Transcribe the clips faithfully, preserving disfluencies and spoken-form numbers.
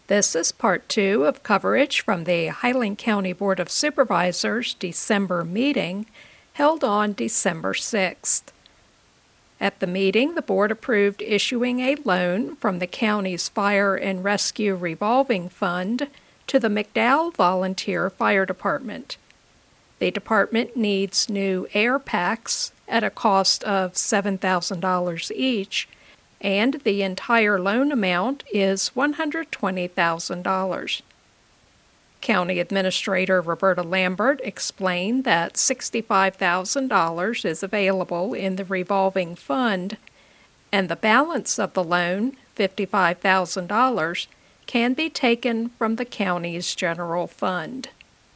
This is part two of coverage from the Highland County Board of Supervisors December meeting held on December sixth. At the meeting, the board approved issuing a loan from the county's Fire and Rescue Revolving Fund to the McDowell Volunteer Fire Department. The department needs new air packs at a cost of seven thousand dollars each, and the entire loan amount is one hundred twenty thousand dollars. County Administrator Roberta Lambert explained that sixty-five thousand dollars is available in the revolving fund, and the balance of the loan, fifty-five thousand dollars, can be taken from the county's general fund.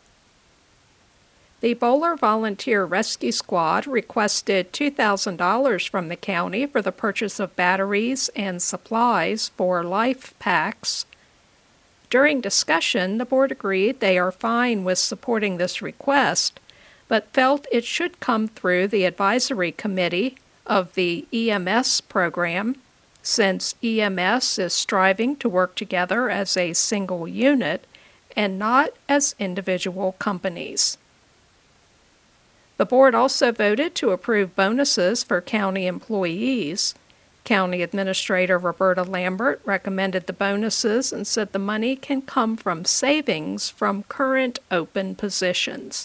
The Bowler Volunteer Rescue Squad requested two thousand dollars from the county for the purchase of batteries and supplies for life packs. During discussion, the board agreed they are fine with supporting this request, but felt it should come through the advisory committee of the E M S program, since E M S is striving to work together as a single unit and not as individual companies. The board also voted to approve bonuses for county employees. County Administrator Roberta Lambert recommended the bonuses and said the money can come from savings from current open positions.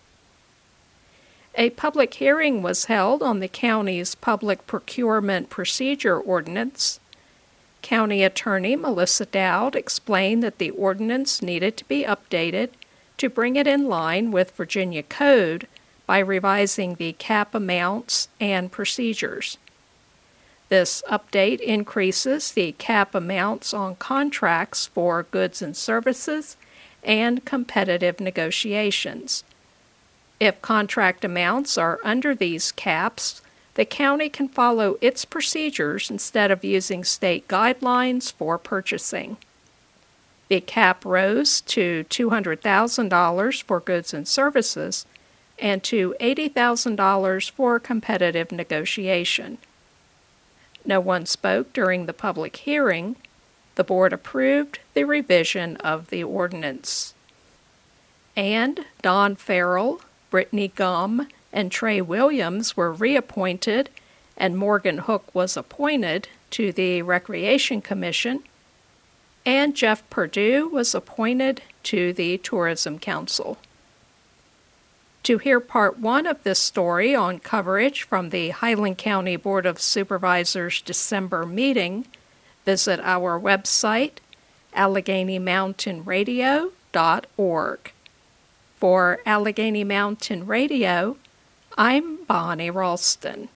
A public hearing was held on the county's Public Procurement Procedure Ordinance. County Attorney Melissa Dowd explained that the ordinance needed to be updated to bring it in line with Virginia Code by revising the cap amounts and procedures. This update increases the cap amounts on contracts for goods and services and competitive negotiations. If contract amounts are under these caps, the county can follow its procedures instead of using state guidelines for purchasing. The cap rose to two hundred thousand dollars for goods and services and to eighty thousand dollars for competitive negotiation. No one spoke during the public hearing. The board approved the revision of the ordinance. And Don Farrell, Brittany Gum, and Trey Williams were reappointed, and Morgan Hook was appointed to the Recreation Commission, and Jeff Perdue was appointed to the Tourism Council. To hear part one of this story on coverage from the Highland County Board of Supervisors December meeting, visit our website, Allegheny Mountain Radio dot org. For Allegheny Mountain Radio, I'm Bonnie Ralston.